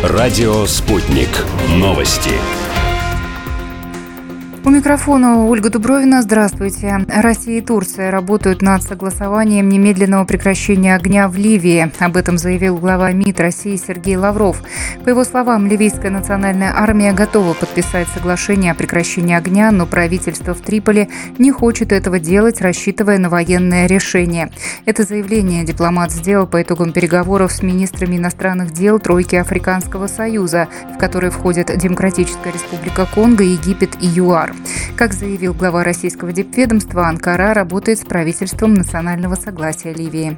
Радио «Спутник». Новости. У микрофона Ольга Дубровина. Здравствуйте. Россия и Турция работают над согласованием немедленного прекращения огня в Ливии. Об этом заявил глава МИД России Сергей Лавров. По его словам, ливийская национальная армия готова подписать соглашение о прекращении огня, но правительство в Триполи не хочет этого делать, рассчитывая на военное решение. Это заявление дипломат сделал по итогам переговоров с министрами иностранных дел тройки Африканского союза, в который входят Демократическая республика Конго, Египет и ЮАР. Как заявил глава российского дипведомства, Анкара работает с правительством национального согласия Ливии.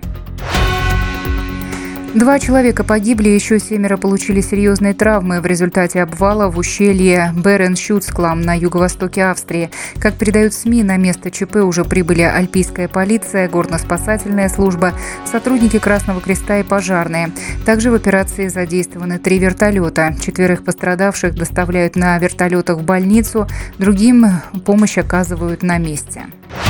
2 человека погибли, еще 7 получили серьезные травмы в результате обвала в ущелье Береншюцклам на юго-востоке Австрии. Как передают СМИ, на место ЧП уже прибыли альпийская полиция, горно-спасательная служба, сотрудники Красного Креста и пожарные. Также в операции задействованы 3 вертолета. 4 пострадавших доставляют на вертолетах в больницу, другим помощь оказывают на месте.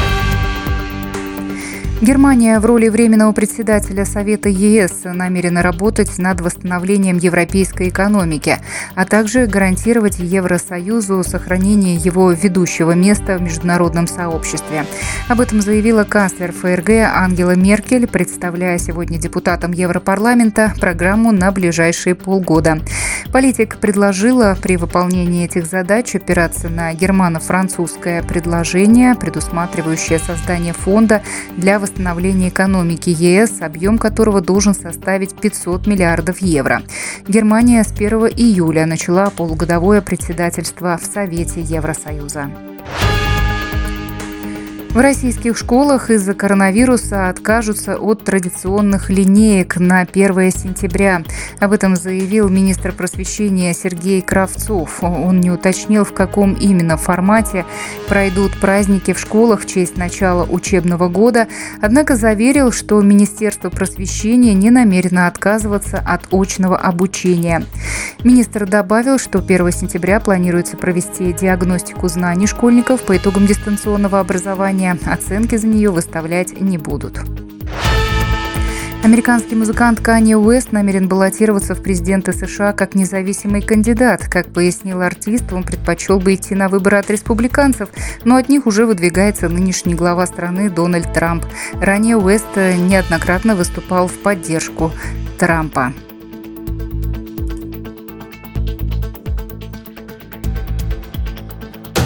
Германия в роли временного председателя Совета ЕС намерена работать над восстановлением европейской экономики, а также гарантировать Евросоюзу сохранение его ведущего места в международном сообществе. Об этом заявила канцлер ФРГ Ангела Меркель, представляя сегодня депутатам Европарламента программу на ближайшие полгода. Политик предложила при выполнении этих задач опираться на германо-французское предложение, предусматривающее создание фонда для восстановления экономики ЕС, объем которого должен составить 500 миллиардов евро. Германия с 1 июля начала полугодовое председательство в Совете Евросоюза. В российских школах из-за коронавируса откажутся от традиционных линеек на 1 сентября. Об этом заявил министр просвещения Сергей Кравцов. Он не уточнил, в каком именно формате пройдут праздники в школах в честь начала учебного года, однако заверил, что Министерство просвещения не намерено отказываться от очного обучения. Министр добавил, что 1 сентября планируется провести диагностику знаний школьников по итогам дистанционного образования. Оценки за нее выставлять не будут. Американский музыкант Канье Уэст намерен баллотироваться в президенты США как независимый кандидат. Как пояснил артист, он предпочел бы идти на выборы от республиканцев, но от них уже выдвигается нынешний глава страны Дональд Трамп. Ранее Уэст неоднократно выступал в поддержку Трампа.